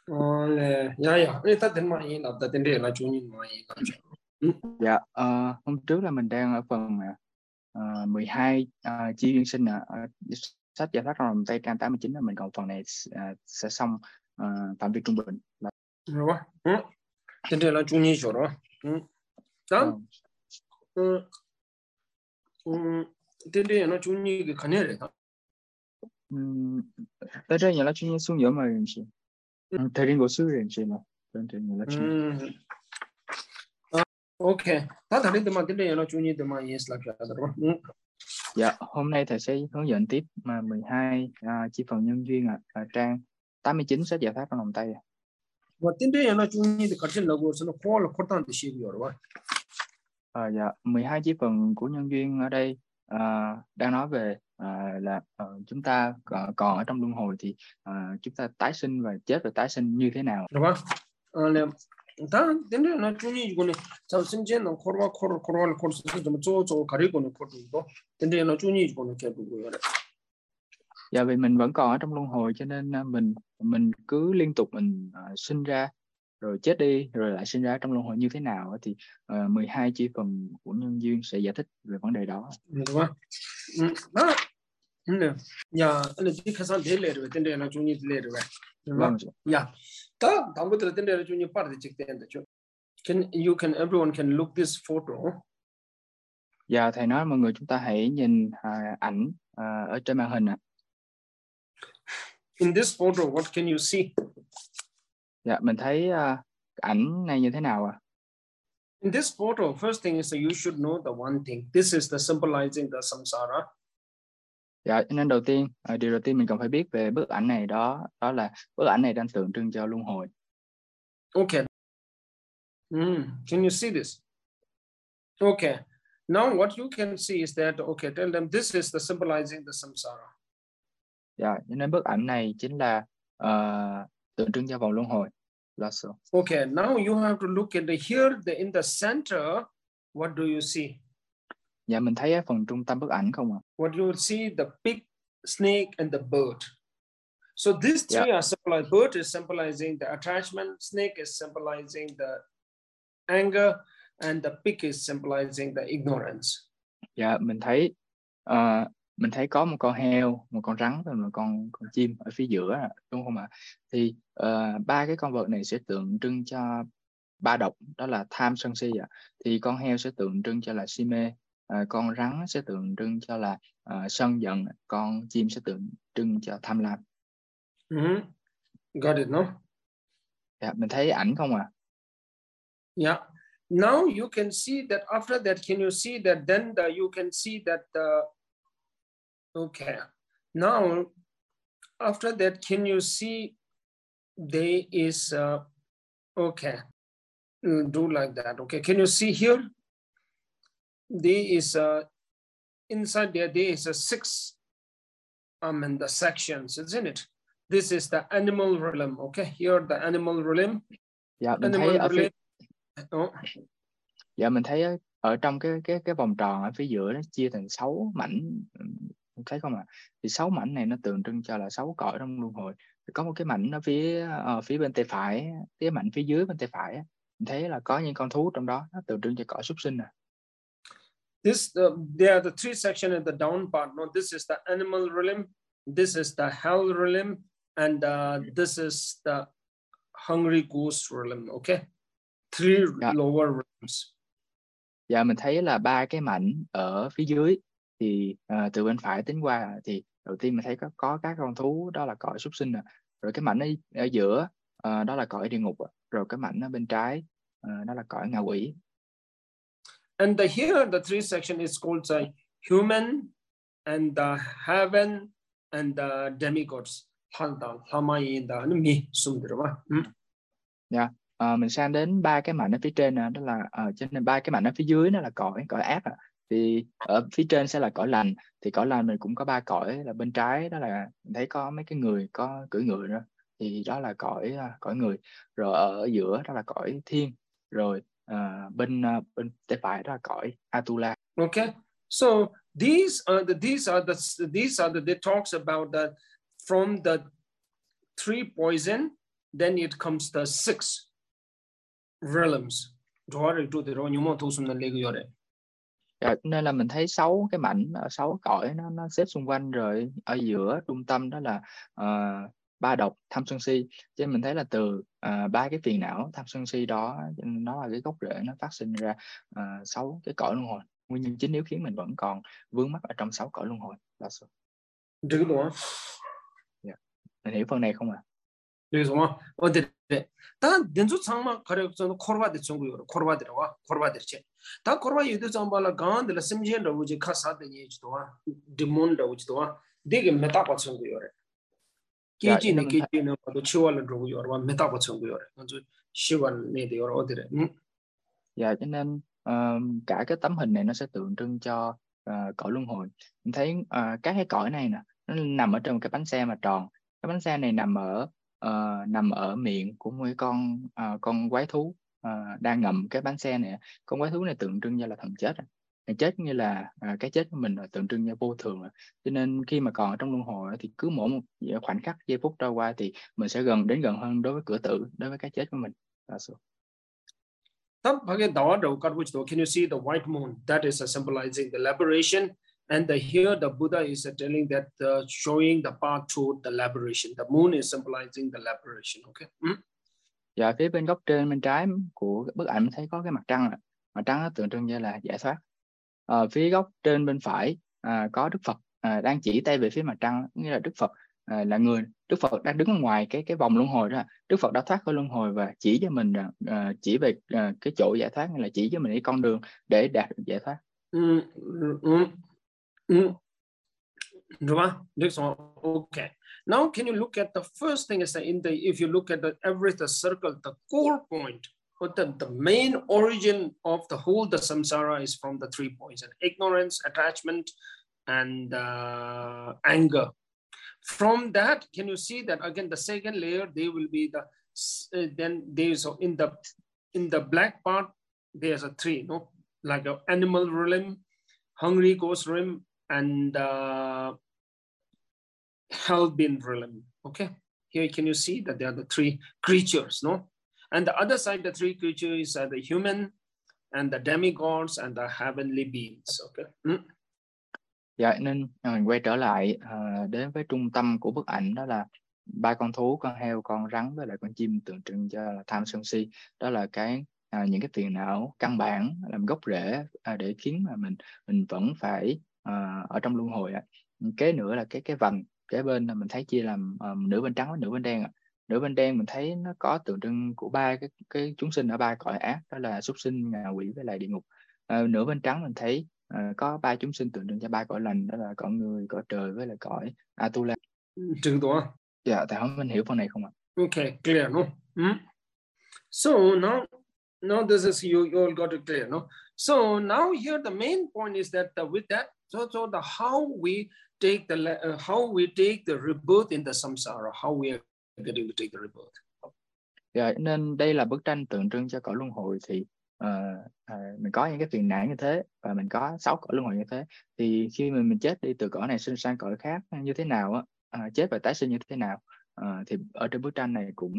네, 야야, 일단 된 많이 나왔다. 된대 나 중인 많이 나죠. Dạ, hôm trước là mình đang ở phần 12 chi duyên sinh sách giải thoát trong vòng tay trang 89 là mình còn phần này sẽ xong phạm vi trung bình là rồi, 된대 나 중이죠, rồi. 다음, 된대 나 중이 그 가네래. tới đây là chuyên xuống giữa mà làm gì thời gian của sư làm gì mà ok, ta thấy được mà 된대 나 중이 được mà yes là cái đó. Dạ, hôm nay thầy sẽ hướng dẫn tiếp mà 12 chi phần nhân duyên trang 89 sách giải thoát trong vòng tay. Và 된대 나 중이 được 같이 나고서는 콜 코탄 뜻이고요, rồi. Dạ, 12 chi phần của nhân duyên ở đây đang nói về là chúng ta còn ở trong luân hồi thì chúng ta tái sinh và chết và tái sinh như thế nào. Đúng không? 다 된대 나 중이 이거는 자신제는 코로나 좀 쪼쪼 가리고는 코도 된대 나 중이 이거는 개부고요. Dạ, vì mình vẫn còn ở trong luân hồi cho nên mình cứ liên tục mình sinh ra rồi chết đi rồi lại sinh ra trong luân hồi như thế nào thì 12 chi phần của nhân duyên sẽ giải thích về vấn đề đó. Đúng không? 야, 근데 이 가산 될래로 된대나 중이 될래로. Vâng. 야, 다 다음부터 된대나 중이 빠르게 찍대는데 좀. Everyone can look this photo. Dạ, thầy nói mọi người chúng ta hãy nhìn ảnh ở trên màn hình ạ. In this photo, what can you see? Dạ, mình thấy ảnh này như thế nào ạ? In this photo, first thing is that you should know the one thing. This is the symbolizing the samsara. Dạ, nên điều đầu tiên mình cần phải biết về bức ảnh này đó là bức ảnh này đang tượng trưng cho luân hồi. Okay. Can you see this? Okay. Now what you can see is that, okay, tell them this is the symbolizing the samsara. Dạ, nên bức ảnh này chính là tượng trưng cho vòng luân hồi. Okay, now you have to look at here in the center, what do you see? Dạ, mình thấy ở phần trung tâm bức ảnh không ạ? What you will see the pig, snake and the bird. So these three are symbolized. Bird is symbolizing the attachment, snake is symbolizing the anger, and the pig is symbolizing the ignorance. Dạ, mình thấy có một con heo, một con rắn và một con chim ở phía giữa, đúng không ạ? Thì ba cái con vật này sẽ tượng trưng cho ba độc, đó là tham sân si ạ. Thì con heo sẽ tượng trưng cho là si mê, con rắn sẽ tượng trưng cho là sân giận, con chim sẽ tượng trưng cho tham lam. Got it, no? Dạ, mình thấy ảnh không ạ? Yeah. Now you can see that after that, can you see that then you can see that okay. Now after that, can you see there is okay. Do like that. Okay. Can you see here? There is inside there is a 6 the sections, isn't it? This is the animal realm. Okay. Here the animal realm. Dạ, mình thấy ở phía Dạ, mình thấy ở trong cái vòng tròn ở phía giữa nó chia thành 6 mảnh, thấy không ạ? Thì 6 mảnh này nó tượng trưng cho là 6 cõi trong luân hồi. Có một cái mảnh ở phía bên tay phải, cái mảnh phía dưới bên tay phải, mình thấy là có những con thú trong đó, nó tượng trưng cho cõi súc sinh. There are the 3 sections in the down part. No, this is the animal realm, this is the hell realm, and this is the hungry ghost realm. Okay, 3 lower realms. Dạ, mình thấy là 3 cái mảnh ở phía dưới thì từ bên phải tính qua thì đầu tiên mình thấy có các con thú, đó là cõi súc sinh, rồi cái mảnh ở giữa đó là cõi địa ngục, rồi cái mảnh ở bên trái đó là cõi ngạ quỷ. And here the 3 section is called human and the heaven and the demigods. Dạ, mình sang đến 3 cái mảnh ở phía trên, đó là cho nên 3 cái mảnh ở phía dưới nó là cõi ác. Thì ở phía trên sẽ là cõi lành. Thì cõi lành mình cũng có 3 cõi, là bên trái đó là mình thấy có mấy cái người có cưỡi ngựa đó, thì đó là cõi người. Rồi ở giữa đó là cõi thiên. Rồi bên tay phải đó là cõi Atula. Okay, so these are the they talks about that from the 3 poison then it comes the 6 realms. Nên là mình thấy 6 cái mảnh, 6 cõi nó xếp xung quanh, rồi ở giữa trung tâm đó là ba độc tham sân si. Cho nên mình thấy là từ 3 cái phiền não tham sân si đó, nó là cái gốc rễ, nó phát sinh ra 6 cái cõi luân hồi. Nguyên nhân chính nếu khiến mình vẫn còn vướng mắc ở trong 6 cõi luân hồi. Được đúng không? Yeah. Mình hiểu phần này không ạ? 그래서 어디래? 다 된주 상마 가려서 코르바데 정부요. 코르바데와 코르바데체. 다 코르바 유도 정발라 간들 심지엔도 우지 카사데 예지도와 디몬도 우지도와 되게 메타파 정부요. 기지네 기지네 도 치월로 로고요. 와 메타파 정부요. 먼저 시원네 되요 어디래? Dạ, cho nên cả cái tấm hình này nó sẽ tượng trưng cho cõi luân hồi. Mình thấy các cái cõi này nè, nó nằm ở trong cái bánh xe mà tròn. Cái bánh xe này nằm ở miệng của một cái con quái thú đang ngậm cái bánh xe này. Con quái thú này tượng trưng như là thần chết. Cái chết như là cái chết của mình là tượng trưng như vô thường. Cho nên khi mà còn ở trong luân hồi thì cứ mỗi một khoảnh khắc giây phút trôi qua thì mình sẽ đến gần hơn đối với cửa tử, đối với cái chết của mình. Can you see the white moon? That is symbolizing the liberation, and here the Buddha is telling that showing the path to the liberation. The moon is symbolizing the liberation. Okay. Dạ, phía bên góc trên bên trái của bức ảnh thấy có cái mặt trăng. Mặt trăng nó tượng trưng như là giải thoát. Phía góc trên bên phải có Đức Phật đang chỉ tay về phía mặt trăng, nghĩa là Đức Phật là người. Đức Phật đang đứng ở ngoài cái vòng luân hồi đó. Đức Phật đã thoát khỏi luân hồi và chỉ cho mình chỉ về cái chỗ giải thoát, hay là chỉ cho mình cái con đường để đạt được giải thoát. Okay. Now, can you look at the first thing is that if you look at every circle, the core point, or the main origin of the whole the samsara is from the 3 points: and ignorance, attachment, and anger. From that, can you see that again the second layer they will be then there's in the black part there's a 3, no, like an animal realm, hungry ghost realm, and hell-been realm. Okay, here can you see that there are the 3 creatures, no, and the other side the 3 creatures are the human and the demigods and the heavenly beings. Okay. Dạ, nên mình quay trở lại đến với trung tâm của bức ảnh, đó là 3 con thú, con heo, con rắn với lại con chim, tượng trưng cho là tham sân si. Đó là những cái phiền não căn bản làm gốc rễ để khiến mà mình vẫn phải ở trong luân hồi. Kế nữa là cái vành kế bên là mình thấy chia làm nửa bên trắng với nửa bên đen. Nửa bên đen mình thấy nó có tượng trưng của 3 cái chúng sinh ở 3 cõi ác, đó là súc sinh, ngạ quỷ với lại địa ngục. Nửa bên trắng mình thấy có 3 chúng sinh tượng trưng cho 3 cõi lành, đó là cõi người, cõi trời với lại cõi Atula. Trừ đó. Dạ, thầy hỏi mình hiểu phần này không ạ? Okay, clear, no? So now this is you all got it clear, no? So now here the main point is that with that, so the how we take the rebirth in the samsara, how we are getting to take the rebirth. Dạ, nên đây là bức tranh tượng trưng cho cõi luân hồi. Thì mình có những cái phiền não như thế và mình có 6 cõi luân hồi như thế, thì khi mình chết đi từ cõi này sinh sang cõi khác như thế nào chết và tái sinh như thế nào, thì ở trên bức tranh này cũng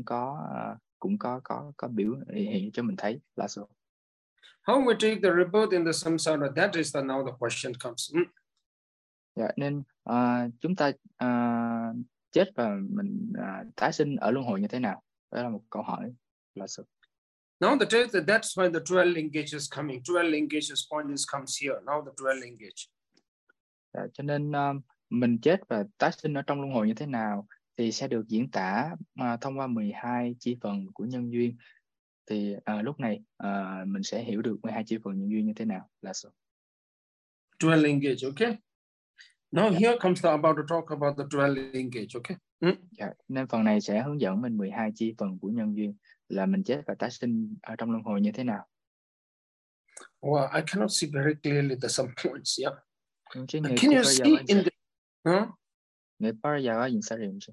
có biểu hiện cho mình thấy là sao. How we take the rebirth in the samsara, that is now the question comes. Dạ, nên chúng ta chết và mình tái sinh ở luân hồi như thế nào, đó là một câu hỏi là sao. Now that's why the 12 linkage is coming. 12 linkages point comes here. Now the 12 linkage. Cho nên mình chết và tái sinh ở trong luân hồi như thế nào thì sẽ được diễn tả thông qua 12 chi phần của nhân duyên. Thì lúc này mình sẽ hiểu được 12 chi phần nhân duyên như thế nào là sao. 12 linkage, okay? Now here comes about to talk about the 12 linkage, okay? Nên phần này sẽ hướng dẫn mình 12 chi phần của nhân duyên, là mình chết và tái sinh ở trong luân hồi như thế nào. Well, I cannot see very clearly the some points, yeah. Can you see in the Nepal giờ in sa rim.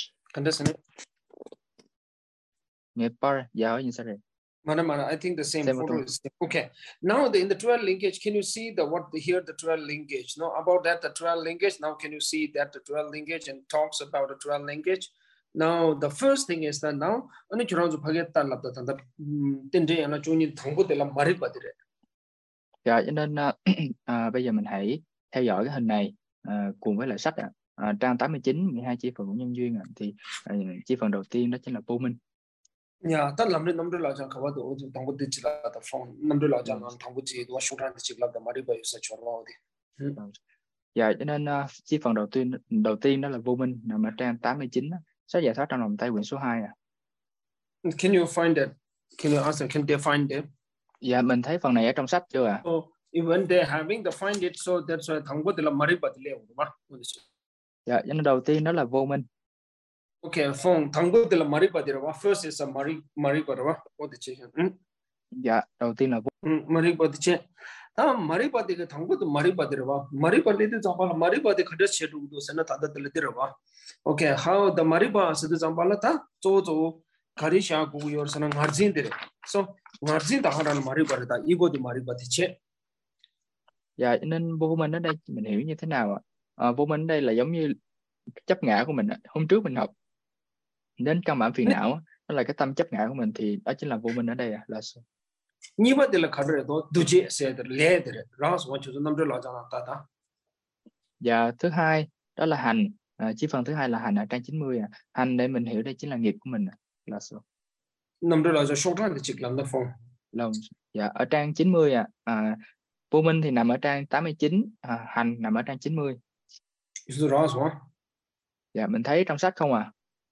Nepal giờ in sa rim. I think the same photo is okay. Now in the 12 linkage, can you see the 12 linkage? No, about that the 12 linkage. Now can you see that the 12 linkage and talks about the 12 linkage? Now the first thing is that now anh chụp ra chụp cái ta lập ta tên gì anh chụp nhìn thằng bút để làm mari bát đấy. Dạ, cho nên bây giờ mình hãy theo dõi cái hình này cùng với lại sách trang 89 12 chi phần của nhân duyên thì chi phần đầu tiên đó chính là vô minh. Yeah, ta làm đến năm đôi là chẳng có đâu, thằng bút chỉ là ta phong năm đôi là chẳng thằng bút chỉ đó số ra chỉ là ta mari bát sẽ chọn vào đi. Dạ, cho nên chi phần đầu tiên đó là vô minh nằm ở trang 89 sách giải thoát trong lòng tay quyển số 2 Can you find it? Can you ask them? Can they find it? Dạ, mình thấy phần này ở trong sách chưa ạ? So even they having to find it, so that's why thằng bút là mari bát leo, đúng không? Dạ, cho nên đầu tiên đó là vô minh. Okay, phong thằng bút là mari bát rồi. First is a mari bát rồi. What the check? Dạ, đầu tiên là mari bát check. Ta mari bát cái thằng bút mari bát rồi. Mari bát thì chẳng phải mari bát cái khởi sự đủ đủ sen ta đã được rồi. Okay, how the mari bát sẽ chẳng phải là ta cho khởi sự của your sen ngarjin đấy. So ngarjin ta haran mari bát ta ego thì mari bát check. Dạ, cho nên vô minh ở đây mình hiểu như thế nào ạ? Vô minh ở đây là giống như chấp ngã của mình. Hôm trước mình học đến căn bản phiền não, đó là cái tâm chấp ngã của mình, thì đó chính là vô minh ở đây là sao? Như vậy thì là khởi rồi đó, du chế sẽ được lẽ được, rồi số chúng năm đôi là chẳng ta. Và thứ hai đó là hành, chi phần thứ hai là hành ở trang 90 hành để mình hiểu đây chính là nghiệp của mình là sao? Năm đôi là cho số ra thì chỉ làm được phong. Dạ, ở trang 90 vô minh thì nằm ở trang 89, hành nằm ở trang 90. Rõ số. Dạ, mình thấy trong sách không ạ?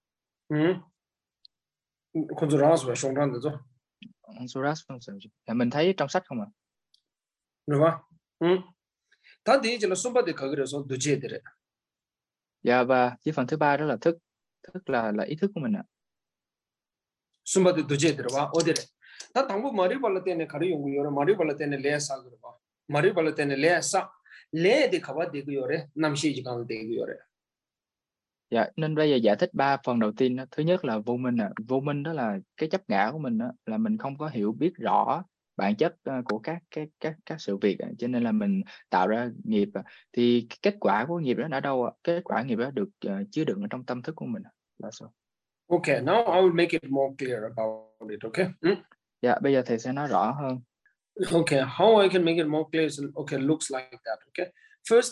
Không rõ số số ra được rồi. Dạ, mình thấy trong sách không ạ? Đúng không? Ta thì chỉ là số 3 để khởi cái số du chế đấy. Dạ, và chi phần thứ ba đó là thức là ý thức của mình ạ. Số 3 để du chế đấy vào, ở đây. Ta thằng bố mari bảo là tên này khởi dùng rồi, mari bảo là tên này lẽ sao rồi vào. Mari bảo là tên này lẽ sao, lẽ để khởi để cái rồi, năm sĩ chỉ cần để cái rồi. Dạ, nên bây giờ giải thích 3 phần đầu tiên đó. Thứ nhất là vô minh vô minh đó là cái chấp ngã của mình đó, là mình không có hiểu biết rõ bản chất của các sự việc, cho nên là mình tạo ra nghiệp. Thì kết quả của nghiệp đó ở đâu? Kết quả nghiệp đó được chứa đựng ở trong tâm thức của mình là sao? Okay, now I will make it more clear about it, okay? Dạ, bây giờ thầy sẽ nói rõ hơn. Okay, how I can make it more clear? Okay, looks like that, okay? First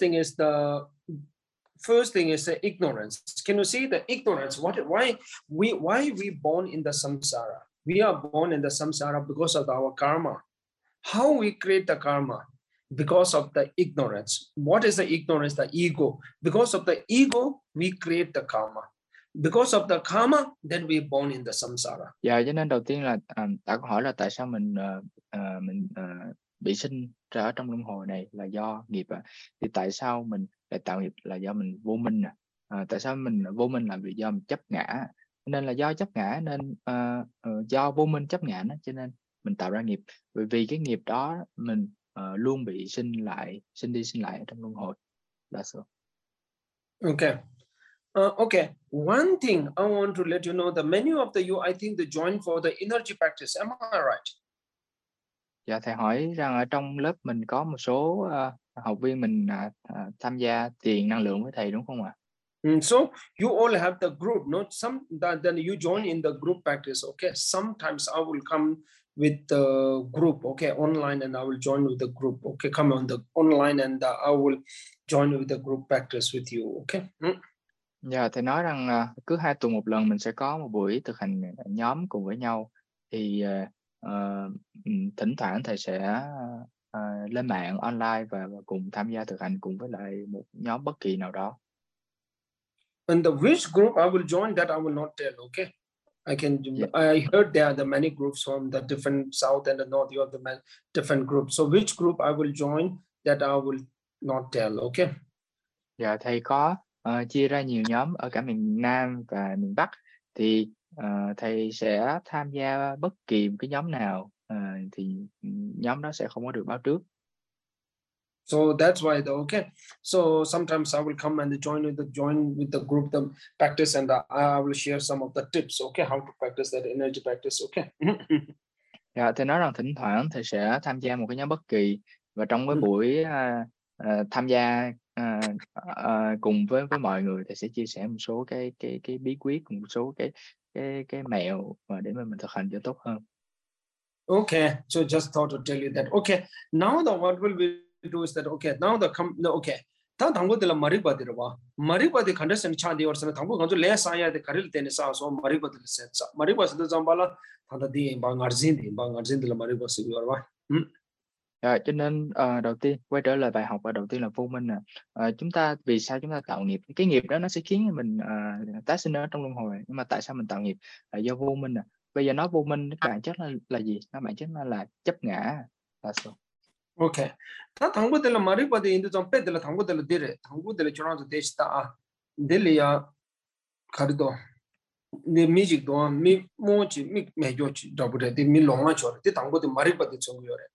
thing is the ignorance. Can you see the ignorance? Why we born in the samsara? We are born in the samsara because of our karma. How we create the karma? Because of the ignorance. What is the ignorance? The ego. Because of the ego, we create the karma. Because of the karma, then we born in the samsara. Dạ, cho nên đầu tiên là ta câu hỏi là tại sao mình bị sinh ra ở trong luân hồi này là do nghiệp thì tại sao mình lại tạo nghiệp là do mình vô minh tại sao mình vô minh là vì do mình chấp ngã, nên là do chấp ngã nên do vô minh chấp ngã nó cho nên mình tạo ra nghiệp, bởi vì cái nghiệp đó mình luôn bị sinh đi sinh lại ở trong luân hồi là sao? Okay. Okay, one thing I want to let you know, the many of you, I think they join for the energy practice. Am I right? Dạ, thầy hỏi rằng ở trong lớp mình có một số học viên mình tham gia thiền năng lượng với thầy đúng không ạ? So you all have the group, no? Then you join in the group practice. Okay, sometimes I will come with the group. Okay, online, and I will join with the group. Okay, come on the online, and I will join with the group practice with you. Okay. Dạ, thầy nói rằng cứ 2 tuần một lần mình sẽ có một buổi thực hành nhóm cùng với nhau, thì thỉnh thoảng thầy sẽ lên mạng online và cùng tham gia thực hành cùng với lại một nhóm bất kỳ nào đó. And which group I will join, that I will not tell. Okay, I heard there are the many groups from the different south and the north. You have the different groups. So which group I will join, that I will not tell. Okay. Dạ, thầy có chia ra nhiều nhóm ở cả miền Nam và miền Bắc, thì thầy sẽ tham gia bất kỳ một cái nhóm nào thì nhóm đó sẽ không có được báo trước. So that's why okay. So sometimes I will come and join with the group, the practice, and I will share some of the tips. Okay, how to practice that energy practice. Okay. Dạ, thầy nói rằng thỉnh thoảng thầy sẽ tham gia một cái nhóm bất kỳ, và trong cái buổi tham gia cùng với mọi người thầy sẽ chia sẻ một số cái bí quyết, một số cái mẹo mà để mà mình thực hành cho tốt hơn. Okay, so just thought to tell you that. Okay, now what will we do is that now okay. 다 당고들 머리바디로 봐. 머리바디 컨디션 차디 얼선 당고 간주 레사야데 가릴 때는 사서 머리바디를 셋사. 머리바스도 잠발라 다다디 방아진들 머리바스 요르바. Cho nên đầu tiên quay trở lại bài học và đầu tiên là vô minh nè. Chúng ta vì sao chúng ta tạo nghiệp? Cái nghiệp đó nó sẽ khiến mình tái sinh ở trong luân hồi. Nhưng mà tại sao mình tạo nghiệp? Là do vô minh nè. Bây giờ nói vô minh cái bản chất là gì? Nó bản chất nó là chấp ngã. Là sao? Okay. 다 당고들 머리바디 인도 좀 빼들 당고들 데레 당고들 저런서 데시다. 델리야 가르도 네 뮤직도 미 모치 미 매조치 더브레 디 밀롱아 저. 디 당고들 머리바디 좀 요래.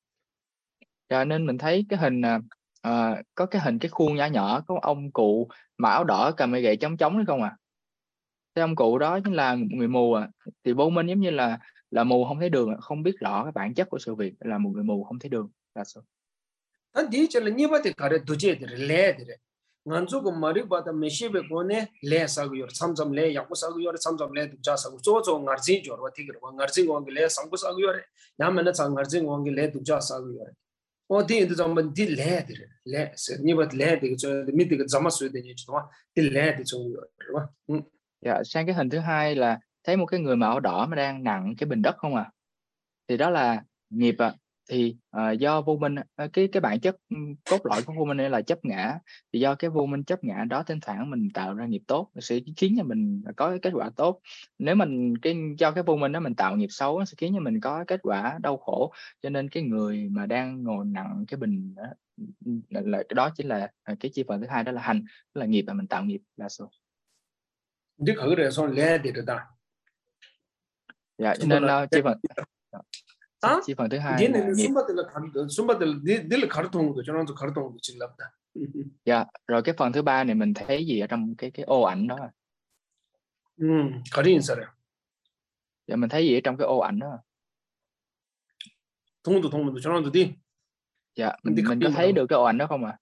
Cho nên mình thấy cái hình có cái hình cái khuôn nhỏ nhỏ có ông cụ mặc áo đỏ cầm cây gậy chống đấy không à? Cái ông cụ đó chính là người mù thì vô minh giống như là mù không thấy đường, không biết rõ cái bản chất của sự việc, là một người mù không thấy đường. Là sao? 단 디체를 니바데 가레 두제들 레데레. nganzu 머리바다 메시베 고네 레사고요. 삼점 레 약고사고요. 삼점 레 두자사고 조조 ngar진 조르와 티그로 ngar진 원게 레 상고사고요. 야면은 장 ngar진 원게 레 두자사고요. 어디 인도 좀만 딜레데레. 레 니바데 레데 저 미디가 자마스에 되니 좀 딜레데 좀요. Dạ, sang cái hình thứ hai là thấy một cái người mà áo đỏ mà đang nặng cái bình đất không à? Thì đó là nghiệp thì do vô minh, cái bản chất cốt lõi của vô minh này là chấp ngã. Thì do cái vô minh chấp ngã đó thỉnh thoảng mình tạo ra nghiệp tốt sẽ khiến cho mình có cái kết quả tốt. Nếu mình do cái vô minh đó mình tạo nghiệp xấu sẽ khiến cho mình có kết quả đau khổ. Cho nên cái người mà đang ngồi nặng cái bình đó chính là cái chi phần thứ hai, đó là hành, đó là nghiệp mà mình tạo nghiệp là số. Đi 그래서 레데르다. Dạ, cho nên chi phần thứ hai là nghiệp. 숨바들 늘 가르통 거 저런도 가르통 거 질랍다. Dạ, rồi cái phần thứ ba này mình thấy gì ở trong cái ô ảnh đó? 가리인사래. Dạ, mình thấy gì ở trong cái ô ảnh đó? 동문도 저런도 đi. Dạ, mình có thấy được cái ô ảnh đó không ạ?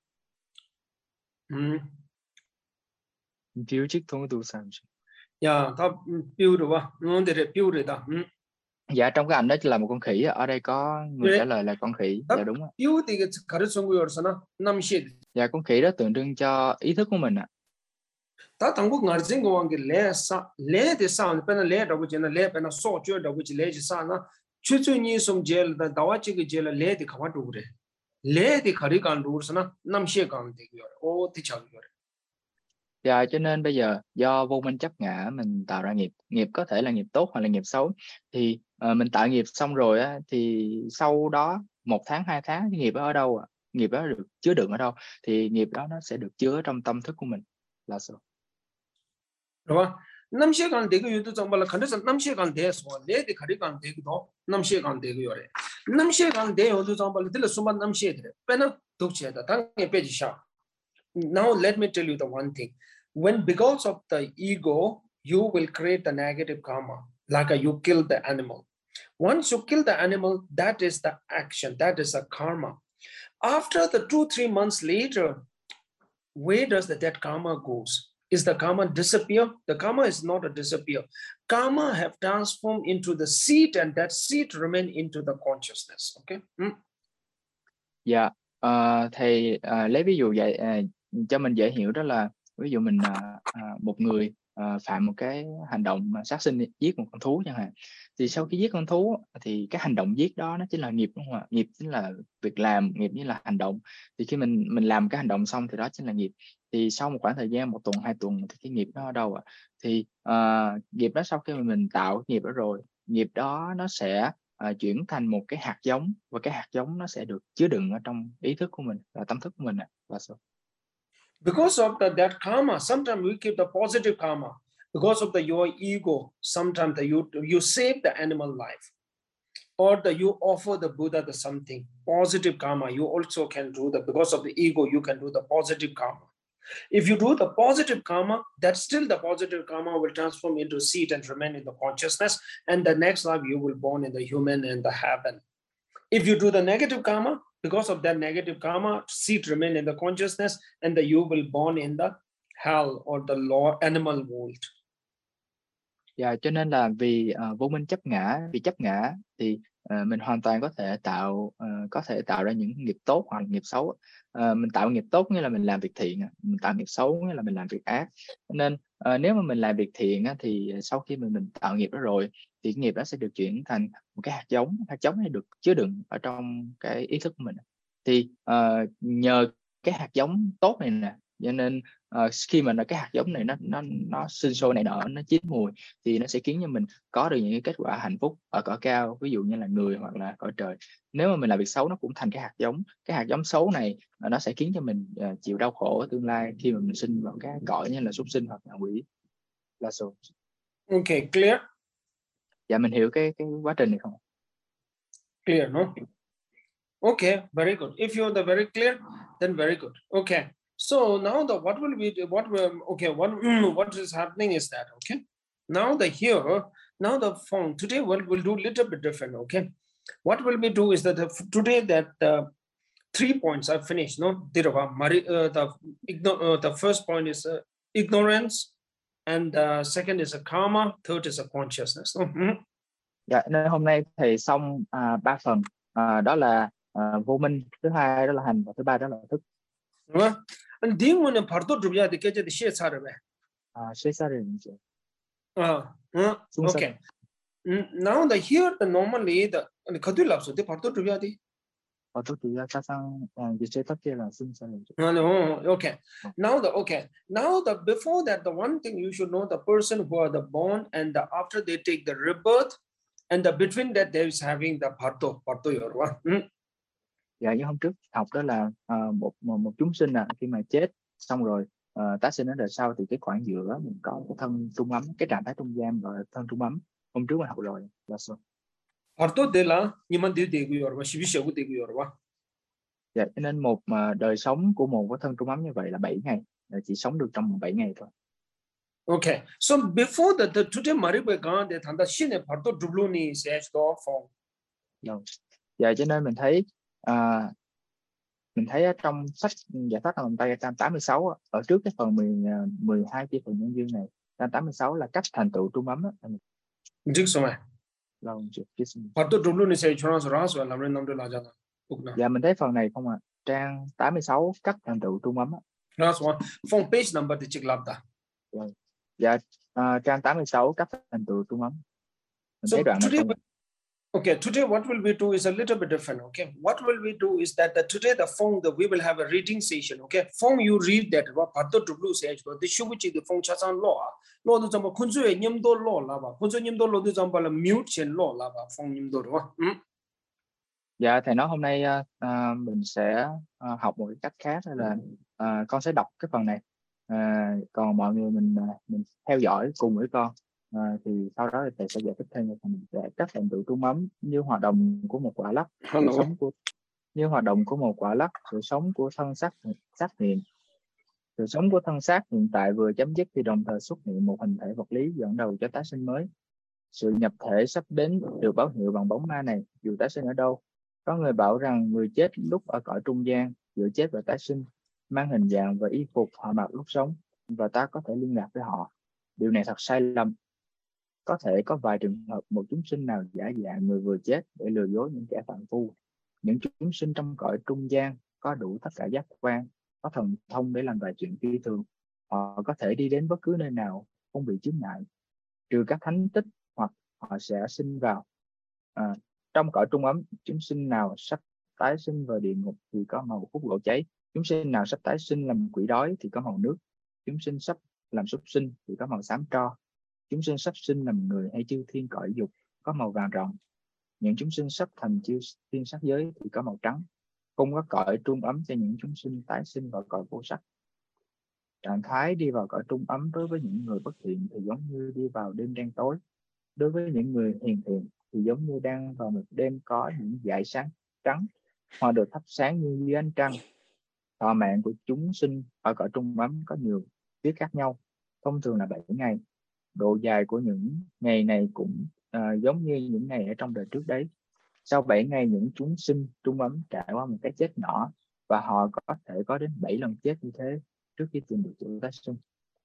Phiêu chức thông tu sản. Dạ, ta phiêu được ba, nó để phiêu rồi ta. Dạ, trong cái ảnh đó là một con khỉ, ở đây có người trả lời là con khỉ. Dạ đúng ạ. phiêu thì cái 가르쳐 거였으나 남시. Dạ, con khỉ đó tượng trưng cho ý thức của mình ạ. 다 당국 가르친 거 한게 레데 사는 배는 레라고 지나 레 배는 소주라고 지 레지 사나 최초니 좀 제일 다와치 그 제일 레데 가만도 그래. 레데 가리간 루스나 남시 간 되고요. 오 티차고요. Dạ, cho nên bây giờ do vô minh chấp ngã mình tạo ra nghiệp. Nghiệp có thể là nghiệp tốt hoặc là nghiệp xấu. Thì mình tạo nghiệp xong rồi thì sau đó 1 tháng 2 tháng cái nghiệp đó ở đâu ạ? Nghiệp đó được chứa đựng ở đâu? Thì nghiệp đó nó sẽ được chứa trong tâm thức của mình là sao? đúng không? 남시간 되고 유도 정말 간데서 남시간 돼서 레디 가리간 되고도 남시간 되고요. 남시간 돼요도 정말 들을 수만 남시들. 빼나 독치다. 당에 빼지셔. Now let me tell you the one thing. When because of the ego, you will create the negative karma, like you kill the animal. Once you kill the animal, that is the action, that is the karma. After the 2-3 months later, where does the dead karma goes? Is the karma disappear? The karma is not a disappear. Karma have transformed into the seed, and that seed remain into the consciousness. Okay. Dạ, thầy lấy ví dụ vậy cho mình dễ hiểu, đó là ví dụ mình một người phạm một cái hành động sát sinh, giết một con thú chẳng hạn. Thì sau khi giết con thú thì cái hành động giết đó nó chính là nghiệp, đúng không ạ? Nghiệp chính là việc làm, nghiệp chính là hành động. Thì khi mình làm cái hành động xong thì đó chính là nghiệp. Thì sau một khoảng thời gian 1 tuần 2 tuần thì cái nghiệp nó ở đâu ạ? Thì nghiệp đó sau khi mình tạo nghiệp đó rồi, nghiệp đó nó sẽ chuyển thành một cái hạt giống, và cái hạt giống nó sẽ được chứa đựng ở trong ý thức của mình và tâm thức của mình là sao? Because of that karma, sometimes we keep the positive karma. Because of your ego, sometimes you save the animal life, or you offer the Buddha something positive karma. You also can do that. Because of the ego, you can do the positive karma. If you do the positive karma, that still the positive karma will transform into seed and remain in the consciousness. And the next life you will born in the human and the heaven. If you do the negative karma, because of that negative karma, seed remain in the consciousness, and the you will born in the hell or the law animal world. Dạ, cho nên là vì vô minh chấp ngã, vì chấp ngã thì mình hoàn toàn có thể tạo ra những nghiệp tốt hoặc nghiệp xấu. Mình tạo nghiệp tốt nghĩa là mình làm việc thiện, mình tạo nghiệp xấu nghĩa là mình làm việc ác. Nên nếu mà mình làm việc thiện thì sau khi mình tạo nghiệp đó rồi thì nghiệp đó sẽ được chuyển thành một cái hạt giống này được chứa đựng ở trong cái ý thức của mình. Thì nhờ cái hạt giống tốt này nè, cho nên khi mà cái hạt giống này nó sinh sôi nảy nở, nó chín mùi thì nó sẽ khiến cho mình có được những cái kết quả hạnh phúc ở cõi cao, ví dụ như là người hoặc là cõi trời. Nếu mà mình làm việc xấu nó cũng thành cái hạt giống xấu này, nó sẽ khiến cho mình chịu đau khổ ở tương lai khi mà mình sinh vào cái cõi như là súc sinh hoặc là quỷ. Là số. Okay, clear? Dạ, mình hiểu cái quá trình này không? Clear, no? Okay, very good. If you're very clear, then very good. Okay. So now what is happening is that, okay, now the form today we'll do a little bit different. Okay, what will we do is that today that 3 points are finished. No, the first point is ignorance, and second is a karma, third is a consciousness. Dạ, nên hôm nay thầy xong 3 phần, đó là vô minh, thứ hai đó là hành, và thứ ba đó là thức. And dingune parto drubya de keje de she sarbe. Okay. Now here the normally the kadula so de parto drubya de. Okay. Now the before that, the one thing you should know, the person who are the born and after they take the rebirth, and the between that there is having the parto yorwa. Dạ, như hôm trước học đó là một chúng sinh khi mà chết xong rồi tái sinh đến đời sau thì cái khoảng giữa mình có cái thân trung ấm, cái trạng thái trung gian gọi là thân trung ấm. Hôm trước mình học rồi là sao? Parto de la niman de yorwa shibishagu de yorwa. Dạ, cho nên một đời sống của một cái thân trung ấm như vậy là 7 ngày, chỉ sống được trong 7 ngày thôi. Okay, so before the today maribegan de thanda shine parto dubluni se do form. Dạ, cho nên mình thấy ở trong sách giải thoát lòng tay trang 86 ở trước cái phần 12 chi phần nhân duyên này, trang 86 là cách thành tựu trung ấm đó. Dạ, mình thấy phần này không ạ? Trang 86 cách thành tựu trung ấm. From page number thì chích labda. Dạ, trang 86 cách thành tựu trung ấm. Mình thấy đoạn này không? Okay, today what will we do is a little bit different. Okay, what will we do is that today the phone we will have a reading session. Okay, phone you read that what parto dublu says what the shubuchi the phone chasan law do jamba kunzu e nyimdo law la ba kunzu nyimdo law do jamba la mute chen law la ba phone nyimdo ro. Dạ, thầy nói hôm nay mình sẽ học một cái cách khác, là con sẽ đọc cái phần này, còn mọi người mình theo dõi cùng với con. Thì sau đó thầy sẽ giải thích thêm về phần cách thành tựu trung ấm như hoạt động của một quả lắc, như hoạt động của một quả lắc, sự sống của thân xác hiện. Sự sống của thân xác hiện tại vừa chấm dứt thì đồng thời xuất hiện một hình thể vật lý dẫn đầu cho tái sinh mới. Sự nhập thể sắp đến được báo hiệu bằng bóng ma này, dù tái sinh ở đâu. Có người bảo rằng người chết lúc ở cõi trung gian, giữa chết và tái sinh, mang hình dạng và y phục họ mặc lúc sống, và ta có thể liên lạc với họ. Điều này thật sai lầm. Có thể có vài trường hợp một chúng sinh nào giả dạng người vừa chết để lừa dối những kẻ phàm phu. Những chúng sinh trong cõi trung gian có đủ tất cả giác quan, có thần thông để làm vài chuyện phi thường. Họ có thể đi đến bất cứ nơi nào không bị chướng ngại, trừ các thánh tích, hoặc họ sẽ sinh vào. Trong cõi trung ấm, chúng sinh nào sắp tái sinh vào địa ngục thì có màu khúc lỗ cháy. Chúng sinh nào sắp tái sinh làm quỷ đói thì có màu nước. Chúng sinh sắp làm súc sinh thì có màu xám tro. Chúng sinh sắp sinh làm người hay chư thiên cõi dục có màu vàng ròng. Những chúng sinh sắp thành chư thiên sắc giới thì có màu trắng. Không có cõi trung ấm cho những chúng sinh tái sinh vào cõi vô sắc. Trạng thái đi vào cõi trung ấm đối với những người bất thiện thì giống như đi vào đêm đen tối. Đối với những người hiền thiện thì giống như đang vào một đêm có những dải sáng trắng. Họ được thắp sáng như dưới ánh trăng. Thọ mạng của chúng sinh ở cõi trung ấm có nhiều tiết khác nhau, thông thường là 7 ngày. Độ dài của những ngày này cũng giống như những ngày ở trong đời trước đấy. Sau 7 ngày những chúng sinh trung ấm trải qua một cái chết nhỏ và họ có thể có đến 7 lần chết như thế trước khi tìm được chỗ tái sinh.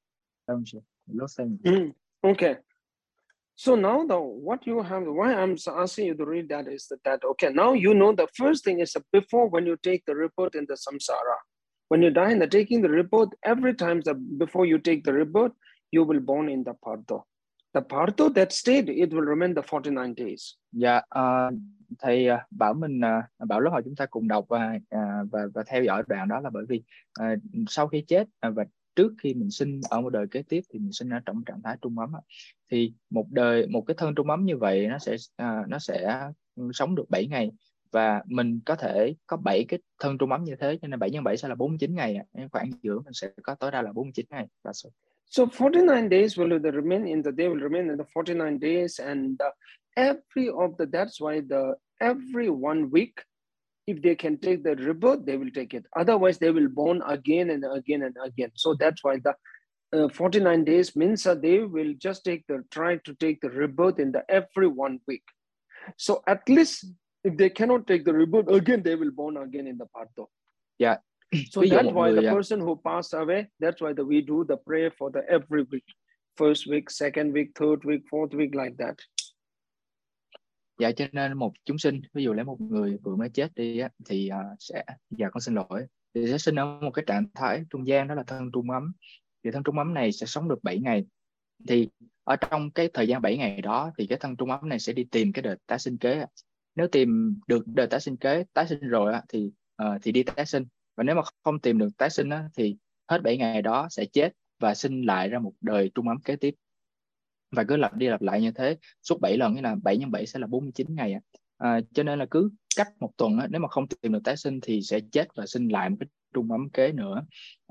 Okay. So now what you have, why I'm asking you to read that is that okay, now you know the first thing is before when you take the rebirth in the samsara. When you die in the taking the rebirth, every time before you take the rebirth, you will born in the Partho. The Partho, that state, it will remain the 49 days. Dạ, thầy bảo bảo lúc hồi chúng ta cùng đọc và theo dõi đoạn đó là bởi vì sau khi chết và trước khi mình sinh ở một đời kế tiếp thì mình sinh ở trong trạng thái trung ấm, thì một cái thân trung ấm như vậy nó sẽ sống được 7 ngày và mình có thể có 7 cái thân trung ấm như thế, cho nên 7 nhân 7 sẽ là 49 ngày, khoảng giữa mình sẽ có tối đa là 49 ngày. So 49 days will remain in the 49 days, and every of that's why every 1 week, if they can take the rebirth, they will take it. Otherwise, they will born again and again and again. So that's why the 49 days means they will just try to take the rebirth in every 1 week. So at least if they cannot take the rebirth again, they will born again in the Partho. Yeah. So that's why the person who passed away, that's why we do the prayer for the every week. First week, second week, third week, fourth week, like that. Dạ, cho nên một chúng sinh, ví dụ lấy một người vừa mới chết đi á, thì con xin lỗi, thì sẽ sinh ở một cái trạng thái trung gian, đó là thân trung ấm. Thì thân trung ấm này sẽ sống được 7 ngày. Thì ở trong cái thời gian 7 ngày đó thì cái thân trung ấm này sẽ đi tìm cái đời tái sinh kế. Nếu tìm được đời tái sinh kế, tái sinh rồi á, thì đi tái sinh. Và nếu mà không tìm được tái sinh á, thì hết 7 ngày đó sẽ chết và sinh lại ra một đời trung ấm kế tiếp. Và cứ lặp đi lặp lại như thế suốt 7 lần, nghĩa là 7 nhân 7 sẽ là 49 ngày. Cho nên là cứ cách một tuần á, nếu mà không tìm được tái sinh thì sẽ chết và sinh lại một cái trung ấm kế nữa.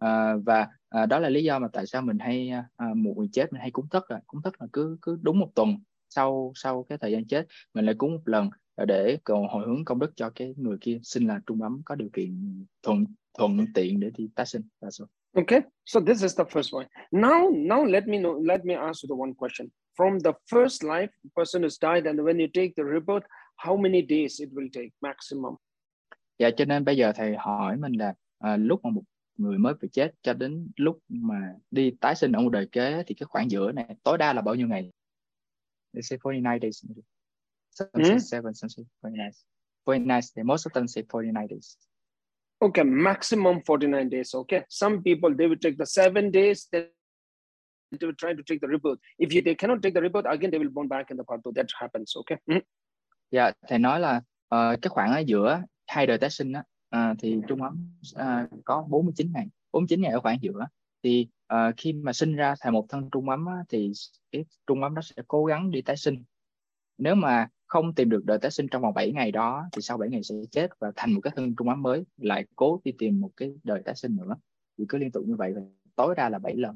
Đó là lý do mà tại sao mình hay một người chết mình hay cúng thất. Cúng thất là cứ đúng một tuần sau cái thời gian chết mình lại cúng một lần để cầu hồi hướng công đức cho cái người kia sinh là trung ấm có điều kiện thuận tiện để đi tái sinh. Okay, so this is the first one. Now let me ask you the one question. From the first life, the person has died, and when you take the rebirth, how many days it will take maximum? Dạ, cho nên bây giờ thầy hỏi mình là lúc mà một người mới phải chết cho đến lúc mà đi tái sinh ở một đời kế thì cái khoảng giữa này tối đa là bao nhiêu ngày? They say 49 days. Some say 7, some say 49. 49, most of them say 49 days. Okay, maximum 49 days. Okay, some people they will take the 7 days. They will try to take the rebirth. If they cannot take the rebirth again, they will born back in the Partho. That happens. Okay. Dạ, thầy nói là cái khoảng ở giữa hai đời tái sinh thì trung ấm có 49 ngày. 49 ngày ở khoảng giữa. Thì khi mà sinh ra thành một thân trung ấm thì cái trung ấm đó sẽ cố gắng đi tái sinh. Nếu mà không tìm được đời tái sinh trong vòng 7 ngày đó thì sau 7 ngày sẽ chết và thành một cái thân trung ấm mới, lại cố đi tìm một cái đời tái sinh nữa. Thì cứ liên tục như vậy, tối đa là 7 lần.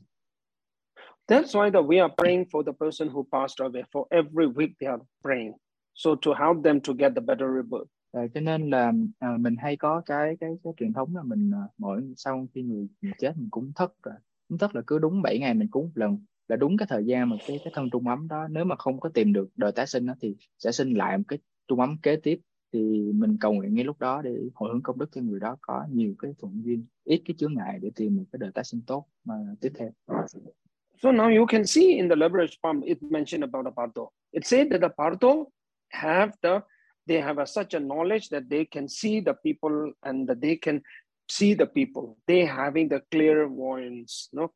That's why we are praying for the person who passed away. For every week they are praying, so to help them to get the better rebirth. Cho nên là mình hay có cái truyền thống là mình mỗi sau khi người chết mình cúng thất. Cúng thất là cứ đúng 7 ngày mình cúng một lần, là đúng cái thời gian mà cái thân trung ấm đó, nếu mà không có tìm được đời tái sinh đó, thì sẽ sinh lại một cái trung ấm kế tiếp. Thì mình cầu nguyện ngay lúc đó để hồi hướng công đức cho người đó có nhiều cái thuận duyên, ít cái chướng ngại để tìm một cái đời tái sinh tốt mà tiếp theo. So now you can see in the Leverage Palm, it mentioned about the Partho. It said that the Partho they have such a knowledge that they can see the people and that they can see the people. They having the clairvoyance,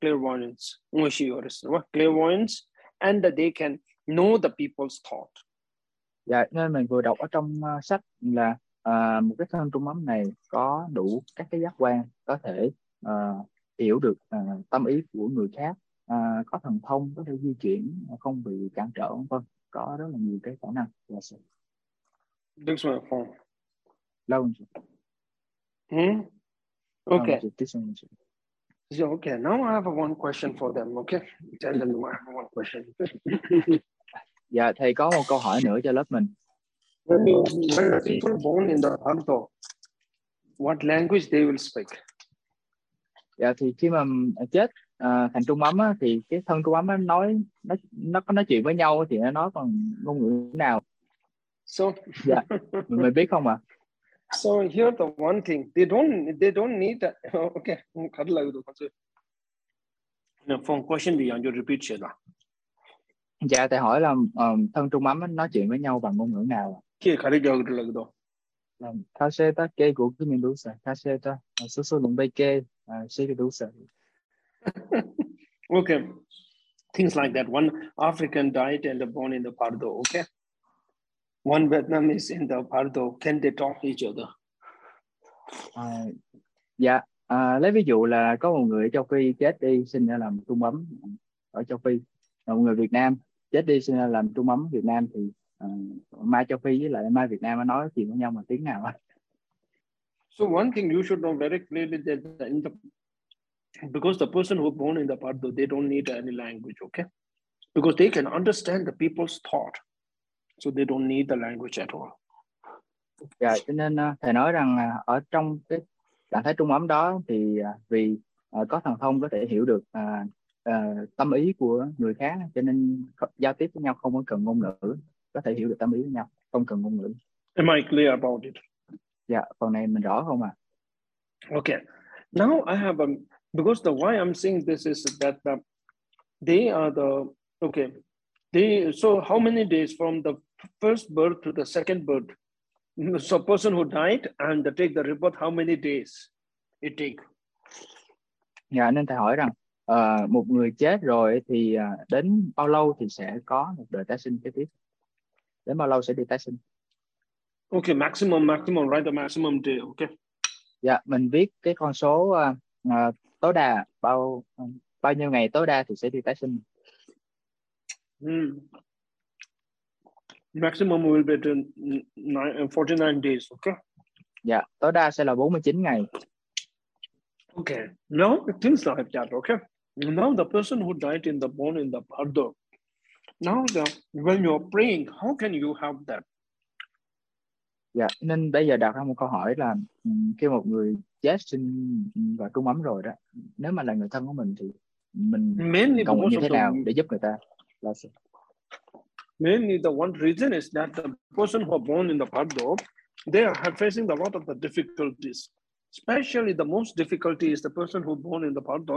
clairvoyance, and that they can know the people's thought. Dạ, nên mình vừa đọc ở trong sách là một cái thân trung ấm này có đủ các cái giác quan, có thể hiểu được tâm ý của người khác, có thần thông, có thể di chuyển, không bị cản trở, vân, có rất là nhiều cái khả năng. Thanks for your phone. Lâu. Okay. So, okay, now I have one question for them. Okay, tell them I have one question. Dạ, thầy có một câu hỏi nữa cho lớp mình. When people born in the Partho, what language they will speak? Dạ, thì khi mà chết thành trung ấm thì cái thân trung ấm nó có nói chuyện với nhau thì nó nói bằng ngôn ngữ nào? So Dạ, mình biết không ạ? so here the one thing they don't need that. Okay, khá là được con From question đi anh repeat chưa nào? Dạ, thầy hỏi là thân Trung Ấm nói chuyện với nhau bằng ngôn ngữ nào? Kia khá là được đâu. Kaseta ke của cái miền Dusa, Kaseta, số số lượng bay kê, sẽ cái Dusa. Okay, things like that. One African died and born in the Pardo. Okay, one Vietnamese in the Pardo. Can they talk each other? Dạ, lấy ví dụ là có một người ở châu Phi chết đi sinh ra làm Trung Ấm ở châu Phi, một người Việt Nam chết đi sinh ra làm Trung Ấm Việt Nam, thì Mai châu Phi với lại Mai Việt Nam nó nói chuyện với nhau bằng tiếng nào? So one thing you should know very clearly that because the person who born in the Pardo, they don't need any language, okay? Because they can understand the people's thought, so they don't need the language at all. Dạ, cho nên thầy nói rằng ở trong cái trạng thái Trung Ấm đó thì vì có thần thông có thể hiểu được tâm ý của người khác, cho nên giao tiếp với nhau không có cần ngôn ngữ, có thể hiểu được tâm ý với nhau, không cần ngôn ngữ. Am I clear about it? Dạ, phần này mình rõ không ạ? Okay. Now I have because the why I'm saying this is that they are the okay. So how many days from the first birth to the second birth? So person who died and take the rebirth, how many days it take? Dạ, nên thầy hỏi rằng một người chết rồi thì đến bao lâu thì sẽ có một đời tái sinh kế tiếp? Đến bao lâu sẽ đi tái sinh? Okay, maximum, write the maximum day, okay? Dạ, mình viết cái con số tối đa bao nhiêu ngày tối đa thì sẽ đi tái sinh. Maximum will be 49 days, okay? Dạ, tối đa sẽ là 49 ngày. Okay, now things like that, okay? Now the person who died in the born in the Pardo, now when you're praying, how can you have that? Dạ, nên bây giờ đặt ra một câu hỏi là khi một người chết sinh vào Trung Ấm rồi đó, nếu mà là người thân của mình thì mình cầu nguyện như thế nào để giúp người ta? Mainly the one reason is that the person who are born in the Pardo, they are facing a lot of the difficulties. Especially the most difficulty is the person who born in the Pardo.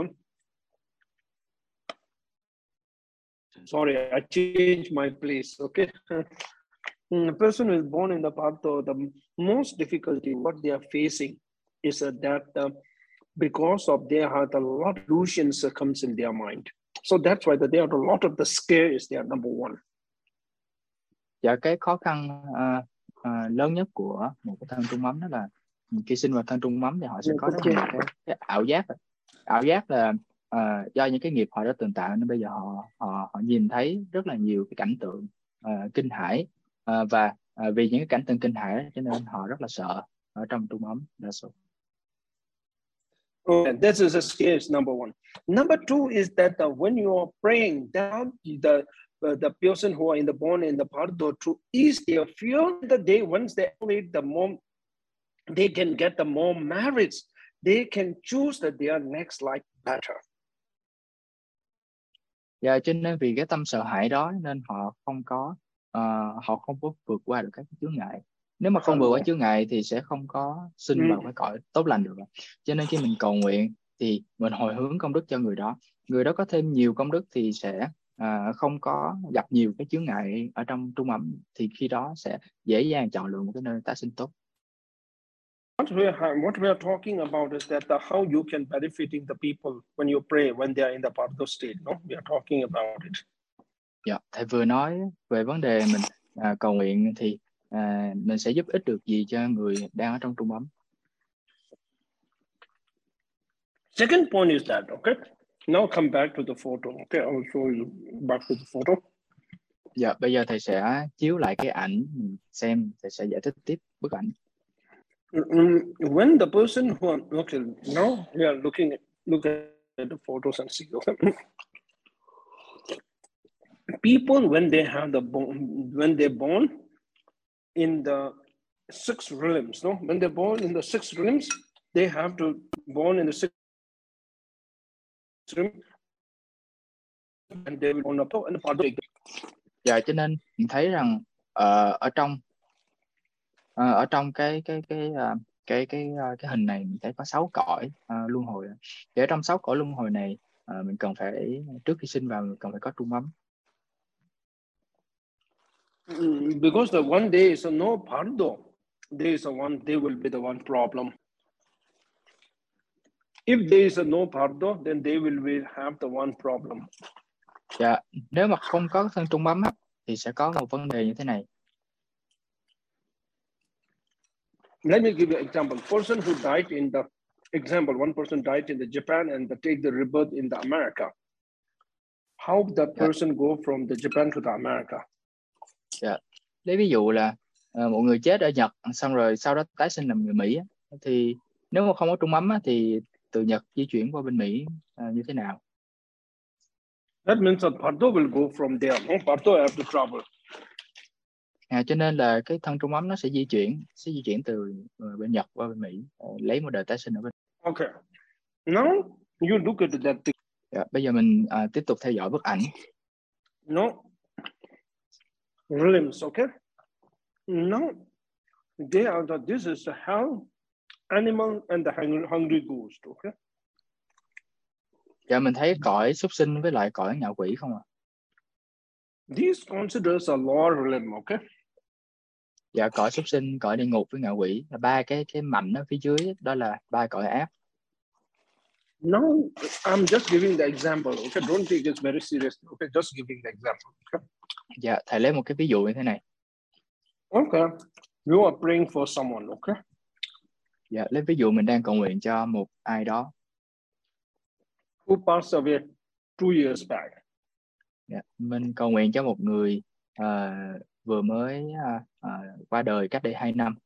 Sorry, I changed my place, okay? The person who is born in the Pardo, the most difficulty, what they are facing is that because of they have a lot of illusions comes in their mind. So that's why they have a lot of the scare is their number one. Dạ, cái khó khăn lớn nhất của một cái thân Trung Ấm đó là khi sinh vào thân Trung Ấm thì họ sẽ có rất nhiều cái ảo giác. Ảo giác là do những cái nghiệp họ đã từng tạo, nên bây giờ họ nhìn thấy rất là nhiều cái cảnh tượng kinh hãi, và vì những cái cảnh tượng kinh hãi đó, cho nên họ rất là sợ ở trong Trung Ấm. Okay, this is a scare number one. Number two is that when you are praying down the person who are in the born in the Pardo to ease their fear, the day once they lead the mom, they can get the more marriage. They can choose that their next life better. Dạ, cho nên vì cái tâm sợ hãi đó nên họ không có vượt qua được các chướng ngại. Nếu mà không vượt qua chướng ngại thì sẽ không có sinh vào cái cõi tốt lành được. Cho nên khi mình cầu nguyện thì mình hồi hướng công đức cho người đó. Người đó có thêm nhiều công đức thì sẽ không có gặp nhiều cái chướng ngại ở trong Trung Ấm, thì khi đó sẽ dễ dàng chọn lựa một cái nơi tái sinh tốt. What we are talking about is that how you can benefiting the people when you pray when they are in the Pardo state. No, we are talking about it. Dạ, thầy vừa nói về vấn đề mình cầu nguyện thì mình sẽ giúp ích được gì cho người đang ở trong Trung Ấm. Second point is that, okay, now come back to the photo. Okay, I will show you back to the photo. Dạ, bây giờ thầy sẽ chiếu lại cái ảnh xem, thầy sẽ giải thích tiếp bức ảnh. When the person who okay, now we are look at the photos and see. Okay? People when they're born in the 6 realms, no, when they're born in the 6 realms, they have to born in the 6 realms, and they will born up and part of it. Dạ, cho nên mình thấy rằng ở trong ở trong cái hình này mình thấy có 6 cõi luân hồi. Thì ở trong 6 cõi luân hồi này mình cần phải, trước khi sinh vào mình cần phải có trung ấm. Because the one day is no pardo, there is one, there will be the one problem. If there is no pardo, then they will have the one problem. Dạ, nếu mà không có thân trung ấm thì sẽ có một vấn đề như thế này. Let me give you an example. Person who died in the example, one person died in the Japan and take the rebirth in the America. How that person go from the Japan to the America? Dạ. Lấy ví dụ là một người chết ở Nhật xong rồi sau đó tái sinh làm người Mỹ thì nếu mà không có trung ấm thì từ Nhật di chuyển qua bên Mỹ như thế nào? That means that Pardo will go from there. No, Pardo have to travel. Cho nên là cái thân trung ấm nó sẽ di chuyển từ bên Nhật qua bên Mỹ, lấy một đời tái sinh ở bên. Okay. Now you look at that thing. Bây giờ mình tiếp tục theo dõi bức ảnh. No. Realms, okay? Now they are the, this is the hell, animal and the hungry ghost, okay? Dạ, mình thấy cõi súc sinh với lại cõi ngạ quỷ không ạ? These considers a lower realm, okay? Dạ, cõi súc sinh, cõi địa ngục với ngạ quỷ là ba cái mạnh ở phía dưới, đó là ba cõi ác. Now I'm just giving the example, okay? Don't take it very seriously, okay? Just giving the example, okay? Dạ, thầy lấy một cái ví dụ như thế này. Okay, you are praying for someone, okay? Dạ, lấy ví dụ mình đang cầu nguyện cho một ai đó who passed away 2 years back. Dạ, mình cầu nguyện cho một người vừa mới qua đời cách đây 2 năm.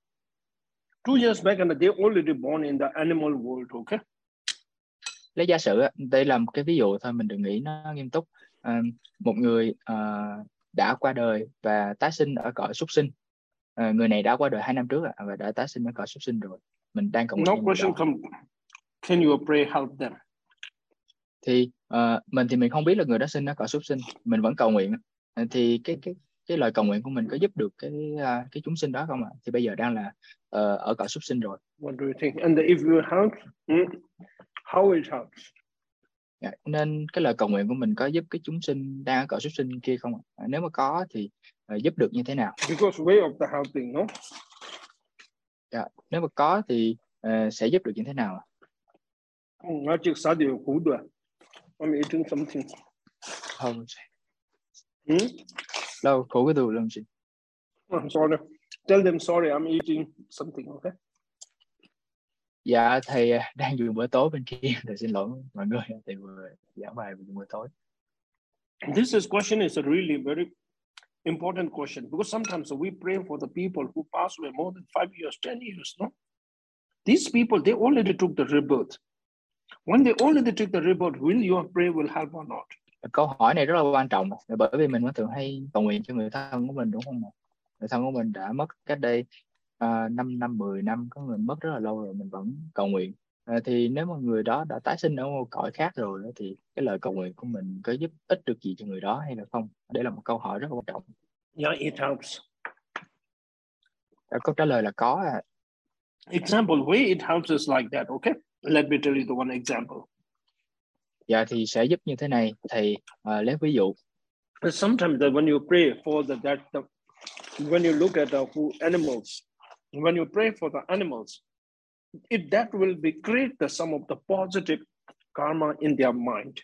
2 years back and they already born in the animal world, okay? Lấy giả sử đây là một cái ví dụ thôi, mình đừng nghĩ nó nghiêm túc. Một người đã qua đời và tái sinh ở cõi súc sinh. Người này đã qua đời 2 năm trước và đã tái sinh ở cõi súc sinh rồi. Mình đang cầu nguyện cho người đó. Can you pray help them? Thì mình không biết là người đó sinh ở cõi súc sinh, mình vẫn cầu nguyện. Thì cái lời cầu nguyện của mình có giúp được cái chúng sinh đó không ạ? Thì bây giờ đang là ở cõi súc sinh rồi. What do you think? And if you help, how it helps? Nên cái lời cầu nguyện của mình có giúp cái chúng sinh đang ở cõi súc sinh kia không ạ? Nếu mà có thì giúp được như thế nào? Because way of the helping, no? Nếu mà có thì sẽ giúp được như thế nào ạ? I'm eating something. Không. Đâu, khổ cái đồ làm gì? I'm sorry. Tell them sorry, I'm eating something, okay? Dạ, thầy đang dùng bữa tối bên kia. Thầy xin lỗi mọi người, thầy vừa giảng bài về bữa tối. This question is a really very important question because sometimes we pray for the people who pass away more than 5 years, 10 years, no? These people, they already took the rebirth. When they already took the rebirth, will your prayer will help or not? Câu hỏi này rất là quan trọng bởi vì mình thường hay cầu nguyện cho người thân của mình, đúng không ạ? Người thân của mình đã mất cách đây 5 năm, 10 năm, có người mất rất là lâu rồi, mình vẫn cầu nguyện. Thì nếu mà người đó đã tái sinh ở một cõi khác rồi thì cái lời cầu nguyện của mình có giúp ích được gì cho người đó hay là không? Đây là một câu hỏi rất là quan trọng. Yeah, it helps. Câu trả lời là có. Example, way it helps is like that, okay? Let me tell you the one example. Dạ, thì sẽ giúp như thế này. Thầy lấy ví dụ. Sometimes when you pray for when you look at animals, when you pray for the animals, that will be create some of the positive karma in their mind.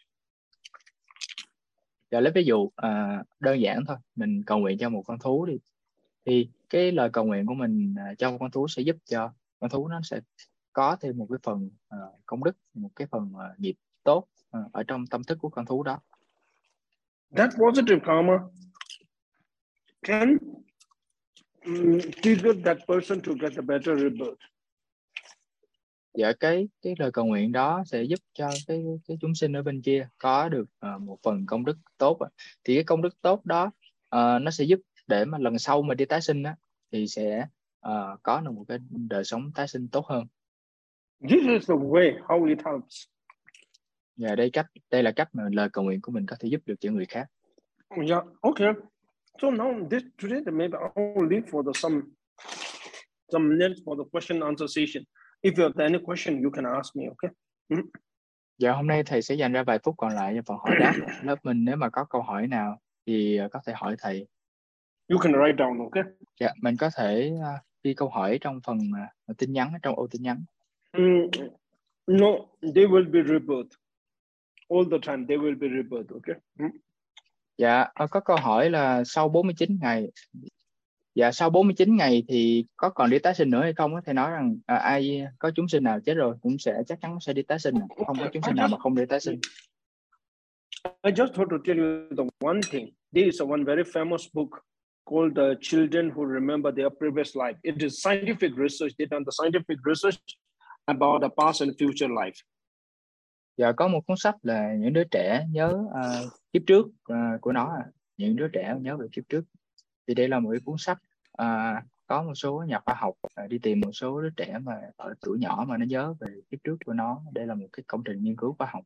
Dạ, lấy ví dụ đơn giản thôi, mình cầu nguyện cho một con thú đi, thì cái lời cầu nguyện của mình cho một con thú sẽ giúp cho con thú nó sẽ có thêm một cái phần công đức, một cái phần nghiệp tốt ở trong tâm thức của con thú đó. That positive karma can trigger that person to get a better rebirth. Dạ, cái lời cầu nguyện đó sẽ giúp cho cái chúng sinh ở bên kia có được một phần công đức tốt. Thì cái công đức tốt đó nó sẽ giúp để mà lần sau mà đi tái sinh đó, thì sẽ có được một cái đời sống tái sinh tốt hơn. This is the way how it helps. Dạ, đây là cách mà lời cầu nguyện của mình có thể giúp được cho người khác. Yeah, okay. So now today maybe I will leave for some some minutes for the question answer session. If you have any question, you can ask me, okay? Dạ, hôm nay thầy sẽ dành ra vài phút còn lại cho phần hỏi đáp. Lớp mình nếu mà có câu hỏi nào thì có thể hỏi thầy. You can write down, okay? Dạ, mình có thể ghi câu hỏi trong phần tin nhắn, trong ô tin nhắn. No, they will be rebirth. All the time, they will be rebirth, okay? Dạ, có câu hỏi là sau 49 ngày. Dạ, sau 49 ngày thì có còn đi tái sinh nữa hay không? Thầy nói rằng ai có chúng sinh nào chết rồi cũng chắc chắn sẽ đi tái sinh. Không có chúng sinh nào mà không đi tái sinh. I just want to tell you the one thing. There is one very famous book called The Children Who Remember Their Previous Life. It is scientific research. They done the scientific research about the past and future life. Dạ, có một cuốn sách là những đứa trẻ nhớ kiếp trước của nó. Những đứa trẻ nhớ về kiếp trước. Thì đây là một cái cuốn sách có một số nhà khoa học đi tìm một số đứa trẻ mà ở tuổi nhỏ mà nó nhớ về kiếp trước của nó. Đây là một cái công trình nghiên cứu khoa học.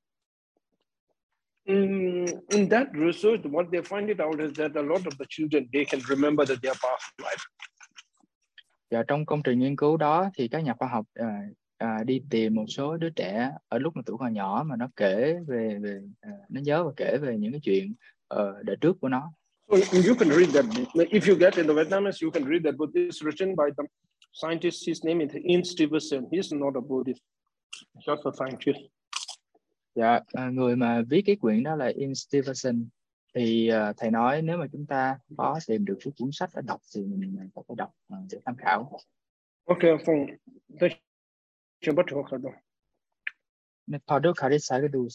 In that research, what they find it out is that a lot of the children, they can remember that their past life. Và trong công trình nghiên cứu đó thì các nhà khoa học đi tìm một số đứa trẻ ở lúc mà tuổi còn nhỏ mà nó kể về nó nhớ và kể về những cái chuyện đời trước của nó. So you can read that book. If you get in the Vietnamese, you can read that book. It's written by the scientist. His name is Ian Stevenson. He's not a Buddhist, just a scientist. Dạ, người mà viết cái quyển đó là Ian Stevenson. Thì thầy nói nếu mà chúng ta có tìm được cái cuốn sách để đọc thì mình có thể đọc để tham khảo. Okay, from the Thadu Kharisai Du.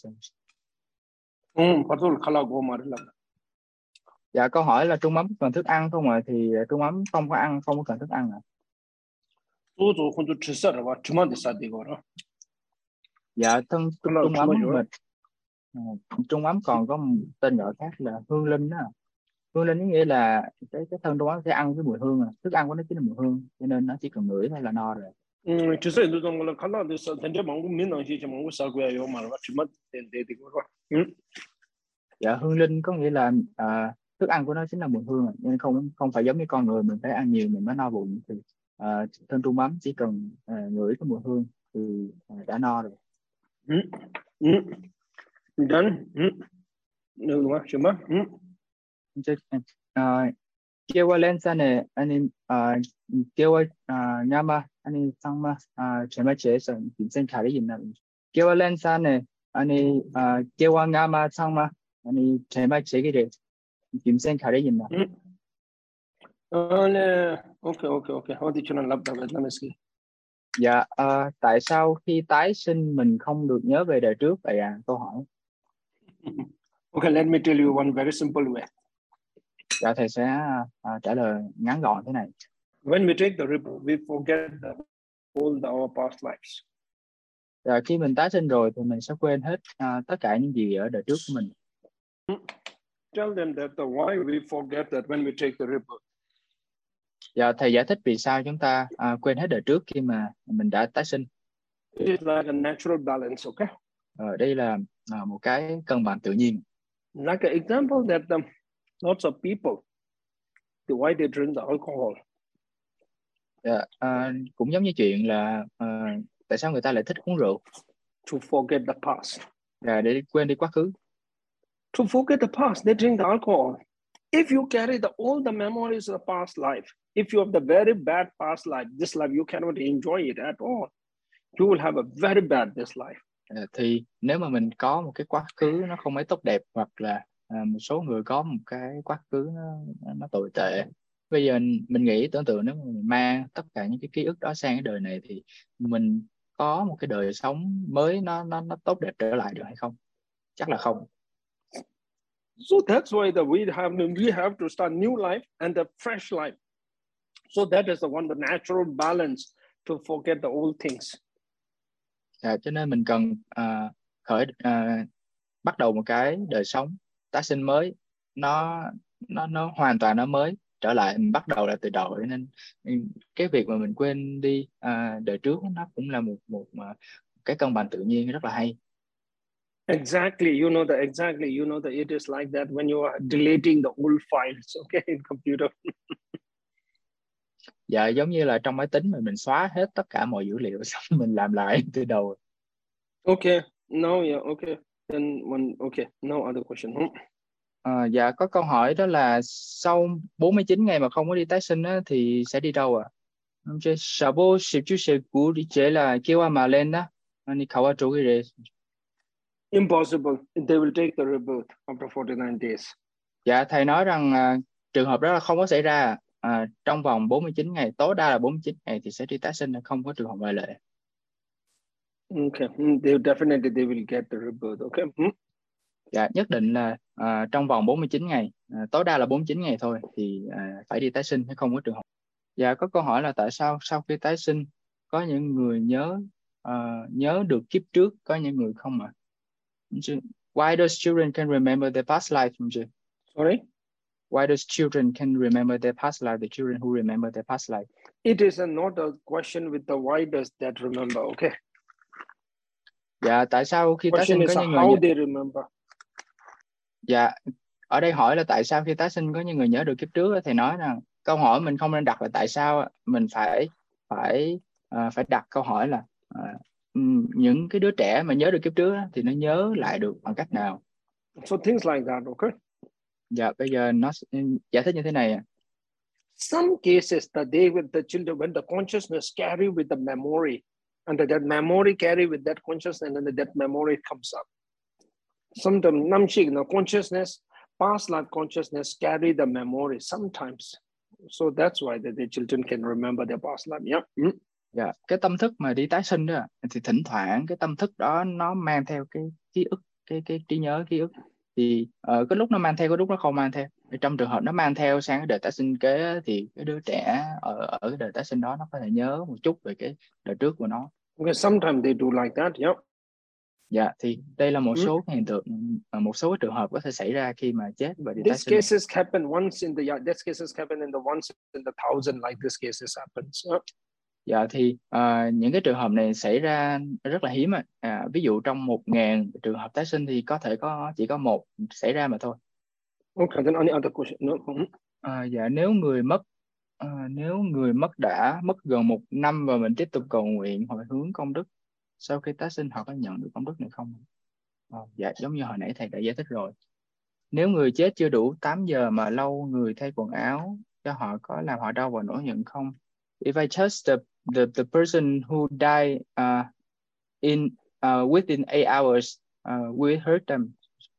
Dạ, câu hỏi là trung ấm cần thức ăn không ạ? Thì trung ấm không có ăn, không có cần thức ăn ạ. Dạ, trung ấm mình trung ấm còn có một tên gọi khác là hương linh đó. Hương linh có nghĩa là cái thân trung ấm sẽ ăn cái mùi hương, thức ăn của nó chính là mùi hương, cho nên nó chỉ cần ngửi thôi là no rồi. Dạ, hương linh có nghĩa là thức ăn của nó chính là mùi hương, nên không phải giống như con người mình phải ăn nhiều mình mới no bụng. Thì thân trung ấm chỉ cần ngửi cái mùi hương thì đã no rồi. Kewa lensane ani kewa nyama ani sangma chema cheson kimsen khari yinna. Kewa lensane ani kewa nyama sangma ani chema chegire kimsen khari yinna. Okay. How did you love the Vietnamese? Dạ, tại sao khi tái sinh mình không được nhớ về đời trước vậy à? Câu hỏi. Okay, let me tell you one very simple way. Dạ, thầy sẽ trả lời ngắn gọn thế này. When we take the rebirth, we forget all our past lives. Dạ, khi mình tái sinh rồi thì mình sẽ quên hết tất cả những gì ở đời trước của mình. Tell them that why we forget that when we take the rebirth. Dạ, thầy giải thích vì sao chúng ta quên hết đời trước khi mà mình đã tái sinh. It is like a natural balance, okay? Đây là một cái cân bằng tự nhiên. Like an example that lots of people, why they drink the alcohol. Dạ, cũng giống như chuyện là tại sao người ta lại thích uống rượu. To forget the past. Dạ, để quên đi quá khứ. To forget the past, they drink the alcohol. If you carry all the memories of the past life, if you have the very bad past life, this life you cannot enjoy it at all. You will have a very bad this life. Thì nếu mà mình có một cái quá khứ nó không mấy tốt đẹp, hoặc là một số người có một cái quá khứ nó tồi tệ. Bây giờ mình nghĩ tưởng tượng nếu mà mình mang tất cả những cái ký ức đó sang cái đời này thì mình có một cái đời sống mới nó tốt đẹp trở lại được hay không? Chắc là không. So that's why we have to start new life and a fresh life. So that is the natural balance to forget the old things. Cho nên mình cần bắt đầu một cái đời sống tái sinh mới, nó hoàn toàn nó mới trở lại, mình bắt đầu lại từ đầu. Nên cái việc mà mình quên đi đời trước nó cũng là một cái cân bằng tự nhiên rất là hay. Exactly, you know that it is like that when you are deleting the old files, okay, in computer. Dạ, giống như là trong máy tính mình xóa hết tất cả mọi dữ liệu xong mình làm lại từ đầu. Okay. No, yeah, okay. Then okay. No other question. Dạ, có câu hỏi đó là sau 49 ngày mà không có đi tái sinh á, thì sẽ đi đâu ạ? 이제 45주째 đi chế là kêu mà lên đó. 아니 가와 쪽이래. Impossible. They will take the rebirth after 49 days. Dạ, thầy nói rằng trường hợp đó là không có xảy ra. Trong vòng 49 ngày, tối đa là 49 ngày thì sẽ đi tái sinh, không có trường hợp ngoại lệ. Okay. They will get the rebirth. Okay. Dạ, nhất định là trong vòng 49 ngày, tối đa là 49 ngày thôi thì phải đi tái sinh, hay không có trường hợp. Dạ, có câu hỏi là tại sao sau khi tái sinh có những người nhớ được kiếp trước, có những người không ạ? Why does children can remember their past life? Sorry? Why does children can remember their past life? The children who remember their past life. It is not a question with the why does that remember. Okay. Dạ, tại sao khi tái Question sinh có is những người how they remember. Dạ, ở đây hỏi là tại sao khi tái sinh có những người nhớ được kiếp trước, thì nói rằng câu hỏi mình không nên đặt là tại sao, mình phải đặt câu hỏi là những cái đứa trẻ mà nhớ được kiếp trước thì nó nhớ lại được bằng cách nào. So things like that. Okay. Dạ, bây giờ nó giải thích như thế này. Some cases the children, when the consciousness carry with the memory, and that memory carry with that consciousness, and then that memory comes up. Sometimes namshik, the consciousness, past life consciousness carry the memory sometimes. So that's why the children can remember their past life. Yeah. Dạ, cái tâm thức mà đi tái sinh đó thì thỉnh thoảng cái tâm thức đó nó mang theo cái ký ức, cái trí nhớ ký ức, thì cái lúc nó mang theo, cái lúc nó không mang theo. Thì trong trường hợp nó mang theo sang cái đời tái sinh kế thì cái đứa trẻ ở cái đời tái sinh đó nó có thể nhớ một chút về cái đời trước của nó. Okay, sometimes they do like that. Yeah. Dạ, thì đây là một số cái hiện tượng, một số cái trường hợp có thể xảy ra khi mà chết và đi tái These sinh. cases happen once in the these cases happen in the once in the thousand, like this cases happens. Dạ, thì những cái trường hợp này xảy ra rất là hiếm. Ví dụ trong 1.000 trường hợp tái sinh thì có thể chỉ có một xảy ra mà thôi. Okay, then any other question? No. Dạ, nếu người mất đã mất gần 1 năm và mình tiếp tục cầu nguyện hồi hướng công đức, sau khi tái sinh họ có nhận được công đức này không? Dạ, giống như hồi nãy thầy đã giải thích rồi. Nếu người chết chưa đủ 8 giờ mà lâu người thay quần áo cho họ, có làm họ đau và nổi giận không? If I touch the person who died within 8 hours, will it hurt them?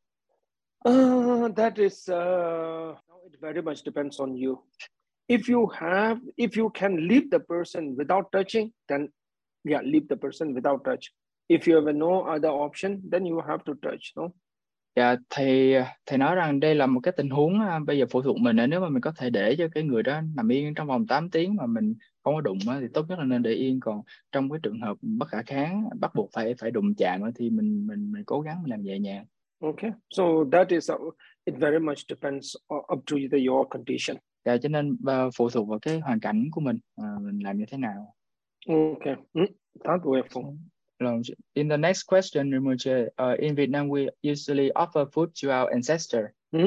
That is it very much depends on you. If you can leave the person without touching, then yeah, leave the person without touch. If you have no other option, then you have to touch. No. Dạ, thầy nói rằng đây là một cái tình huống bây giờ phụ thuộc mình. Nếu mà mình có thể để cho cái người đó nằm yên trong vòng 8 tiếng mà mình không có đụng thì tốt nhất là nên để yên. Còn trong cái trường hợp bất khả kháng bắt buộc phải đụng chạm thì mình cố gắng mình làm nhẹ nhàng. Okay, so that is it very much depends up to your condition. Dạ, cho nên phụ thuộc vào cái hoàn cảnh của mình làm như thế nào. Okay, that way for. In the next question, in Vietnam we usually offer food to our ancestor.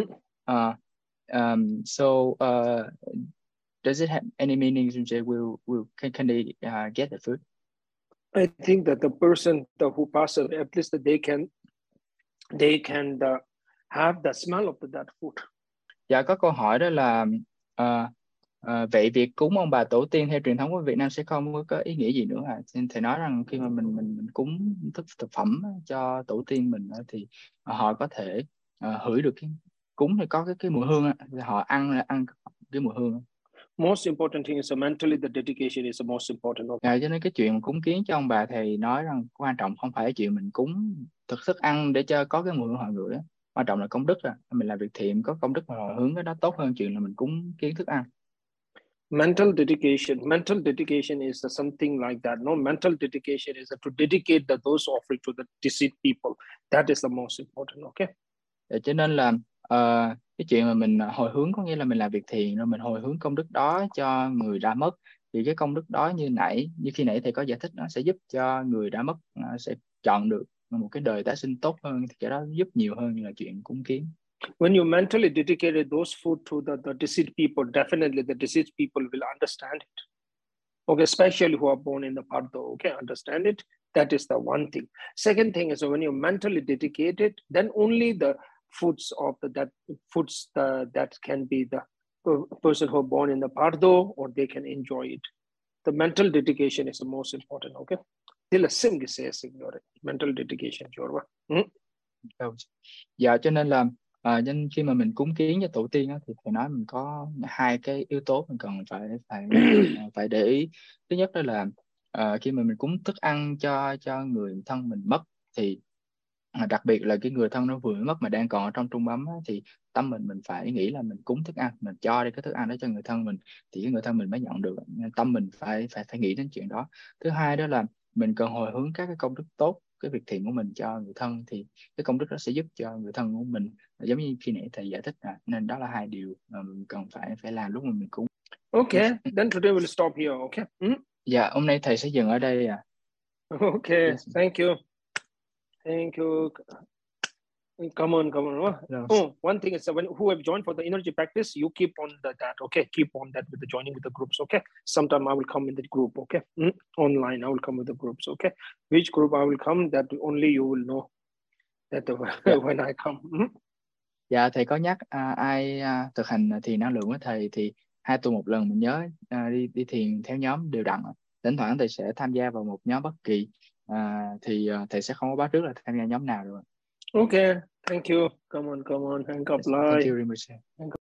Does it have any meaning? Can they get the food? I think that the person who passes, at least that they can have the smell of that food. Dạ, có câu hỏi đó là vậy việc cúng ông bà tổ tiên theo truyền thống của Việt Nam sẽ không có ý nghĩa gì nữa Nên thầy nói rằng khi mà mình cúng thực phẩm cho tổ tiên mình thì họ có thể hửi được cái cúng thì có cái mùi hương họ ăn cái mùi hương. Most important thing is mentally the dedication is the most important. Cho nên cái chuyện cúng kiến cho ông bà, thầy nói rằng quan trọng không phải chuyện mình cúng thực thức ăn để cho có cái mùi hương họ ngửi. Quan trọng là công đức, mình làm việc thiện có công đức mà hồi hướng, cái đó tốt hơn chuyện là mình cúng kiến thức ăn. Mental dedication is something like that. No, mental dedication is to dedicate those offering to the deceased people. That is the most important. Okay. Cho nên là cái chuyện mà mình hồi hướng có nghĩa là mình làm việc thiện rồi mình hồi hướng công đức đó cho người đã mất, thì cái công đức đó như khi nãy thầy có giải thích, nó sẽ giúp cho người đã mất sẽ chọn được một cái đời tái sinh tốt hơn, thì cái đó giúp nhiều hơn là chuyện cúng kiến. When you mentally dedicated those food to the deceased people, definitely the deceased people will understand it. Okay, especially who are born in the Pardo. Okay, understand it. That is the one thing. Second thing is when you're mentally dedicated, then only the foods of that can be the person who are born in the Pardo, or they can enjoy it. The mental dedication is the most important. Okay, till a sim says mental dedication. Dạ, cho nên là nên khi mà mình cúng kiến cho tổ tiên á, thì phải nói mình có hai cái yếu tố mình cần phải phải phải để ý. Thứ nhất đó là khi mà mình cúng thức ăn cho người thân mình mất, thì đặc biệt là cái người thân nó vừa mới mất mà đang còn ở trong trung ấm á, thì tâm mình phải nghĩ là mình cúng thức ăn, mình cho đi cái thức ăn đó cho người thân mình, thì cái người thân mình mới nhận được. Nên tâm mình phải nghĩ đến chuyện đó. Thứ hai đó là mình cần hồi hướng các cái công đức tốt, cái việc thiện của mình cho người thân, thì cái công đức đó sẽ giúp cho người thân của mình, giống như khi nãy thầy giải thích. Nên đó là hai điều mà mình cần phải làm lúc mà mình cúng. Okay, then today we'll stop here. Okay. Dạ, hôm nay thầy sẽ dừng ở đây. Okay, Yes. thank you. Come on. Oh, one thing is who have joined for the energy practice, you keep on that. Okay, keep on that with the joining with the groups. Okay, sometime I will come in the group. Okay, online I will come with the groups. Okay, which group I will come, that only you will know that when I come. Dạ, thầy có nhắc ai thực hành thiền năng lượng với thầy thì 2 tuần một lần mình nhớ đi thiền theo nhóm đều đặn. Thỉnh thoảng thầy sẽ tham gia vào một nhóm bất kỳ, thì thầy sẽ không có báo trước là tham gia nhóm nào rồi. Okay, thank you. Come on. Hang up. Thank you very much.